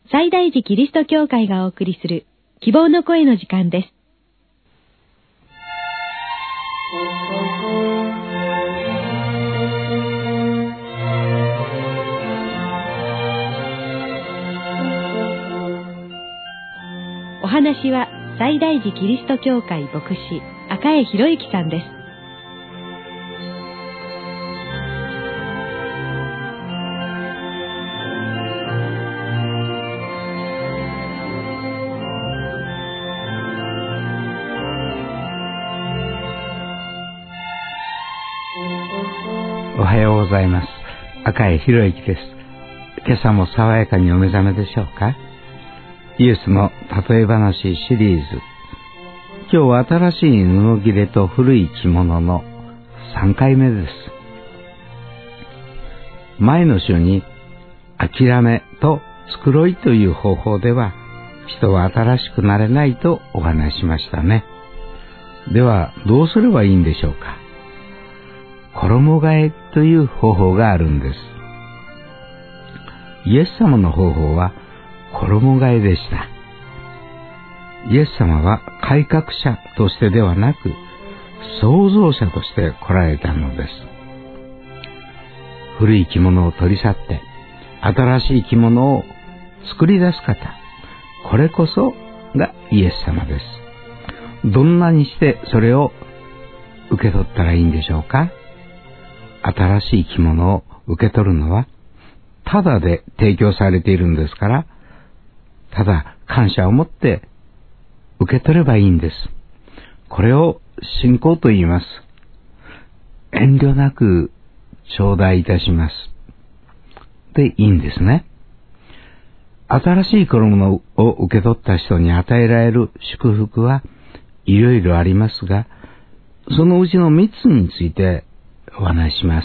西大寺キリスト教会がお送りする希望の声の時間です。お話は西大寺キリスト教会牧師赤江博之さんです。 おはようございます。赤江博之です。今朝も爽やかにお目覚めでしょうか。イエスの例え話シリーズ、今日は新しい布切れと古い着物の3回目です。前の週に諦めと繕いという方法では人は新しくなれないとお話ししましたね。ではどうすればいいんでしょうか。衣替えという方法があるんです。イエス様の方法は衣替えでした。イエス様は改革者としてではなく創造者として来られたのです。古い着物を取り去って新しい着物を作り出す方、これこそがイエス様です。どんなにしてそれを受け取ったらいいんでしょうか。新しい着物を受け取るのはただで提供されているんですから、ただ感謝を持って受け取ればいいんです。これを信仰と言います。遠慮なく頂戴いたしますでいいんですね。新しい衣を受け取った人に与えられる祝福はいろいろありますが、そのうちの3つについてお話しします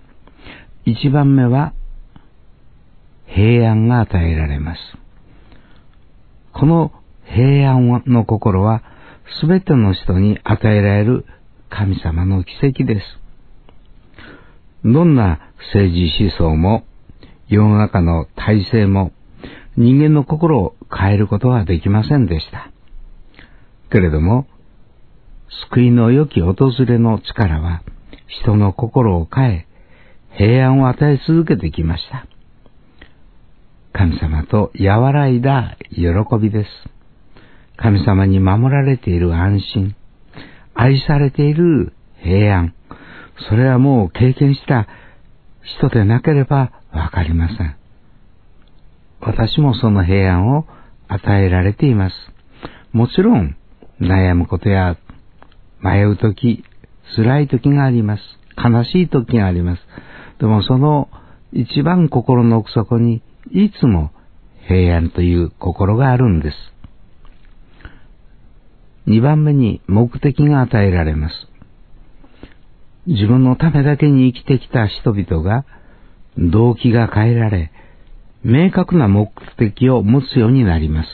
。1番目は平安が与えられます。この平安の心はすべての人に与えられる神様の奇跡です。どんな政治思想も世の中の体制も人間の心を変えることはできませんでした。けれども救いの良き訪れの力は人の心を変え平安を与え続けてきました。神様と和らいだ喜びです。神様に守られている安心、愛されている平安、それはもう経験した人でなければわかりません。私もその平安を与えられています。もちろん悩むことや迷うとき、辛いときがあります。悲しいときがあります。でもその一番心の奥底にいつも平安という心があるんです。2番目に目的が与えられます。自分のためだけに生きてきた人々が動機が変えられ、明確な目的を持つようになります。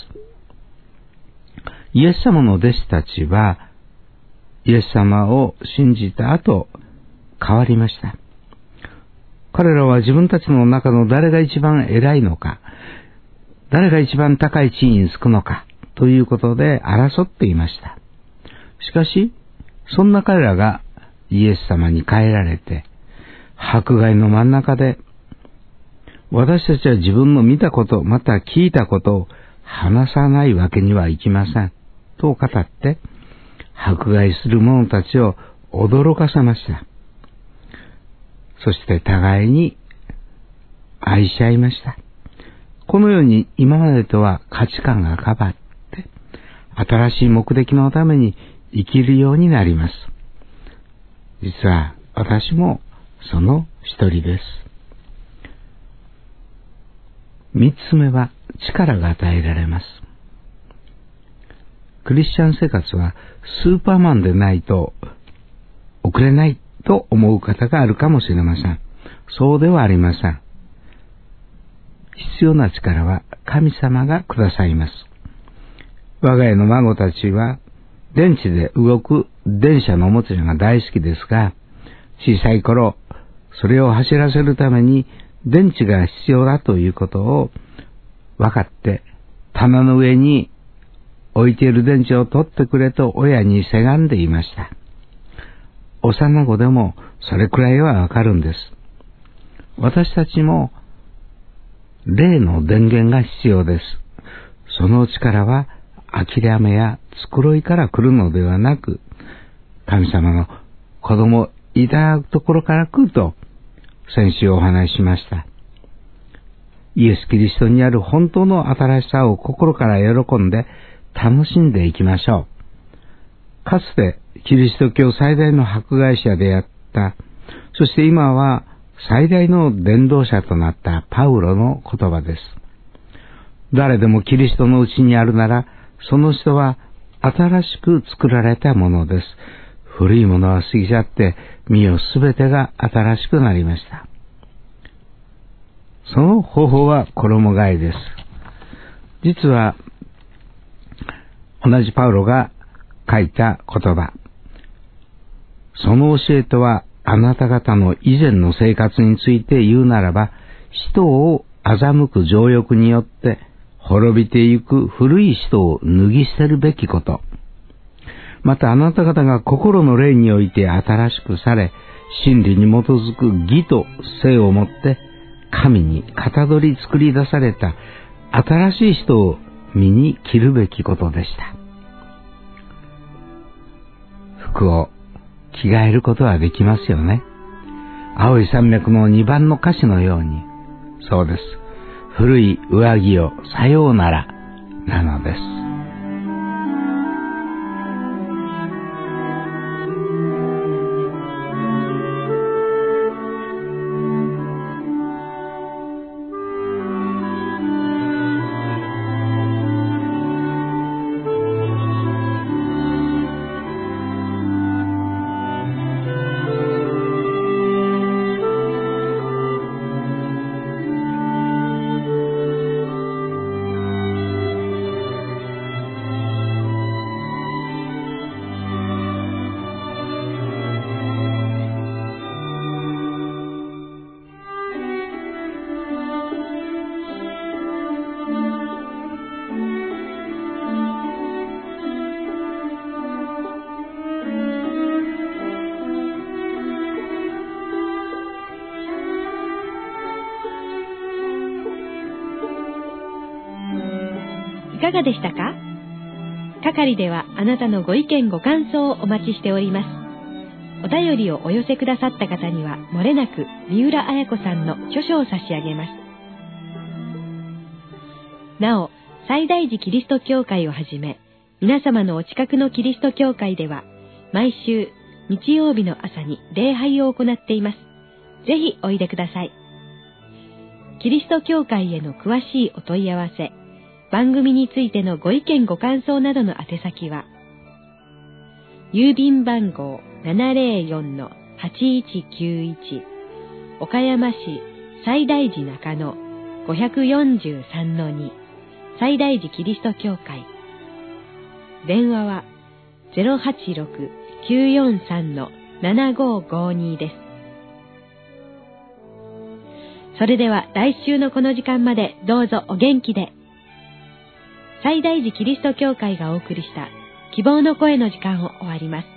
イエス様の弟子たちはイエス様を信じた後変わりました。彼らは自分たちの中の誰が一番偉いのか、誰が一番高い地位につくのかということで争っていました。しかしそんな彼らがイエス様に変えられて迫害の真ん中で、私たちは自分の見たことまた聞いたことを話さないわけにはいきませんと語って迫害する者たちを驚かせました。そして互いに愛し合いました。このように今までとは価値観が変わって新しい目的のために生きるようになります。実は私もその一人です。3つ目は力が与えられます。クリスチャン生活はスーパーマンでないと送れないと思う方があるかもしれません。そうではありません。必要な力は神様がくださいます。我が家の孫たちは電池で動く電車のおもちゃが大好きですが、小さい頃それを走らせるために電池が必要だということを分かって、棚の上に置いている電池を取ってくれと親にせがんでいました。幼子でもそれくらいはわかるんです。私たちも霊の電源が必要です。その力は諦めや繕いから来るのではなく、神様の子供いただくところから来ると先週お話ししました。イエス・キリストにある本当の新しさを心から喜んで楽しんでいきましょう。かつてキリスト教最大の迫害者であった、そして今は最大の伝道者となったパウロの言葉です。誰でもキリストのうちにあるなら、その人は新しく作られたものです。古いものは過ぎ去って、見よすべてが新しくなりました。その方法は衣替えです。実は、同じパウロが書いた言葉。その教えとは、あなた方の以前の生活について言うならば、人を欺く情欲によって滅びてゆく古い人を脱ぎ捨てるべきこと。またあなた方が心の霊において新しくされ、真理に基づく義と性をもって神にかたどり作り出された新しい人を身に着るべきことでした。服を着替えることはできますよね。青い山脈の2番の歌詞のように、そうです。古い上着をさようならなのです。 いかがでしたか？係ではあなたのご意見ご感想をお待ちしております。お便りをお寄せくださった方にはもれなく三浦綾子さんの著書を差し上げます。なお、西大寺キリスト教会をはじめ、皆様のお近くのキリスト教会では毎週日曜日の朝に礼拝を行っています。ぜひおいでください。キリスト教会への詳しいお問い合わせ、番組についてのご意見ご感想などの宛先は、郵便番号 704-8191 岡山市西大寺中野 543-2 西大寺キリスト教会。電話は 086-943-7552 です。それでは来週のこの時間までどうぞお元気で。西大寺キリスト教会がお送りした希望の声の時間を終わります。